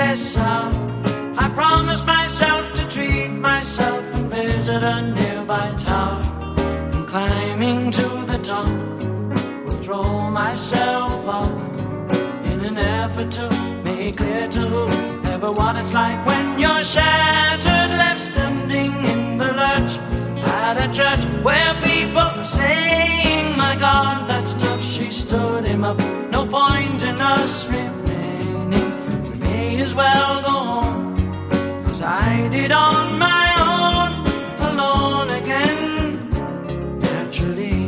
less out. I promised myself to treat myself and visit a nearby tower. And climbing to the top, will throw myself off in an effort to make clear to whoever what it's like when you're shattered, left standing in the lurch at a church where people were saying, my God, that's tough. She stood him up. No point in us remaining. We may as well go home, as I did on my own, alone again. Naturally,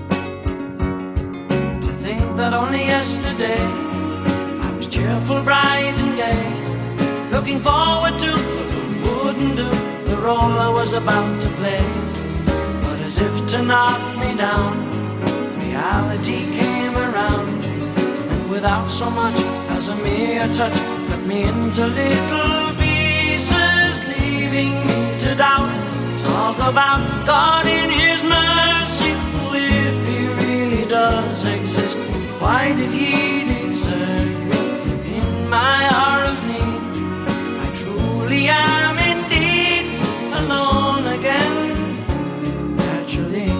to think that only yesterday I was cheerful, bright and gay, looking forward to what wouldn't do the role I was about to play. But as if to knock me down, reality came around, and without so much as a mere touch, cut me into little pieces, leaving me to doubt. Talk about God in His mercy, who, if He really does exist, why did He desert me in my hour of need? I truly am indeed alone again. Naturally,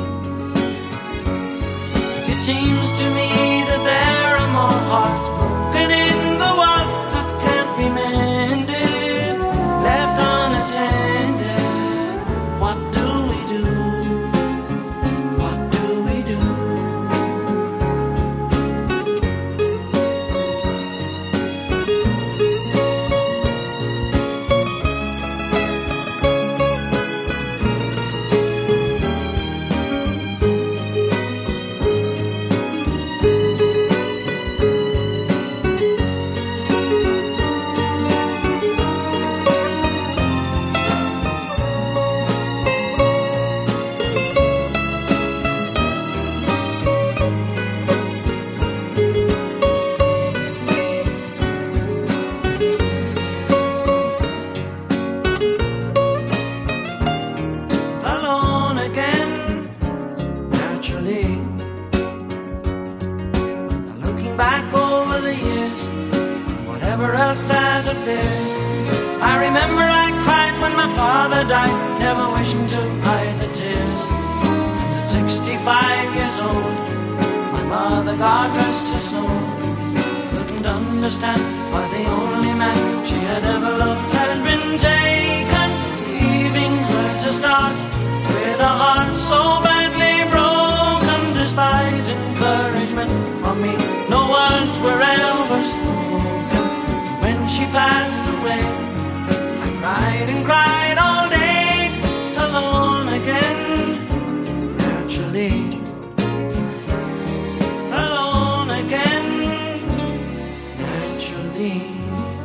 it seems to me that there are more hearts broken in the world that can't be mended, left unattended. What do we do? What do we do? Alone again, naturally. Now looking back over the years, whatever else that appears, I remember I cried when my father died, never wishing to hide the tears. And at 65 years old, my mother, God rest her soul, couldn't understand why the only man she had ever loved had been taken, leaving her to start with a heart so badly broken. Despite encouragement from me, no words were ever spoken. When she passed away, I cried and cried all day, alone again. Naturally, alone again. Naturally.